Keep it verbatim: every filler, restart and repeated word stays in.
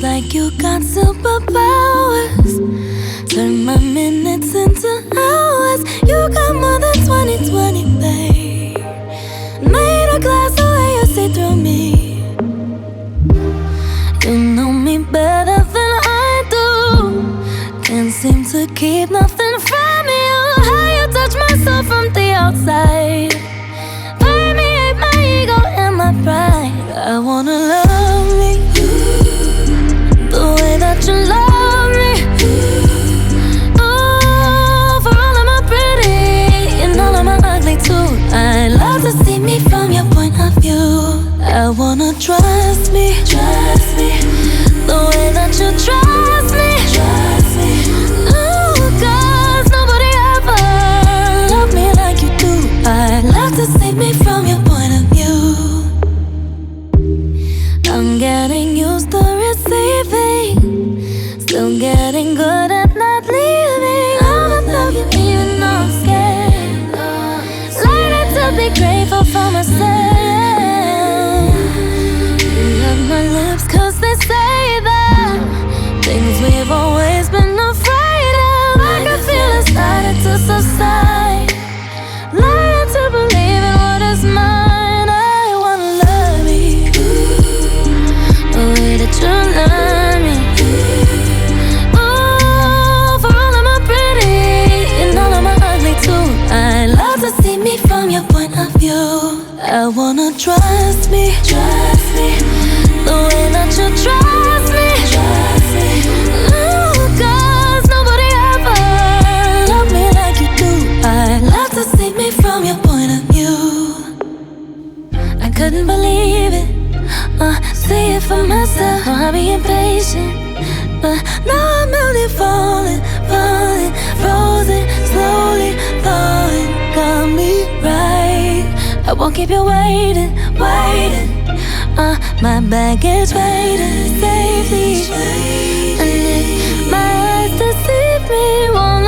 like you got superpowers. Turn my minutes into hours. You got more than twenty twenty, babe. Made a glass the way you see through me. You know me better than I do. Can't seem to keep nothing from you. How you touch my soul from the outside. Permeate my ego and my pride. I wanna love me the way that you love me. Oh, for all of my pretty and all of my ugly too. I love to see me from your point of view. I wanna trust me, trust me, the way that you trust me, trust me. Ooh, 'cause nobody ever loved me like you do. I love to see me from your point of view. I'm getting used to receiving, still getting good at not leaving. I'm in love with you, even though I'm scared. Learning to be grateful for myself. You love my lips 'cause they say that things we've always been afraid of. I can feel it starting to subside. Learning to believe in what is mine. I wanna love you the way that you love me. Oh, for all of my pretty and all of my ugly too. I love to see me from your point of view. I wanna trust me, trust me, the way that you trust me, trust me. Ooh, 'cause nobody ever loved me like you do. I love to see me from your point of view. I couldn't believe it, uh, see it for myself. Oh, I'll be impatient, but now I'm only falling, falling, frozen, slowly falling. Got me right. I won't keep you waiting, waiting. Uh, my baggage waiting safely. And if my eyes deceive me, won't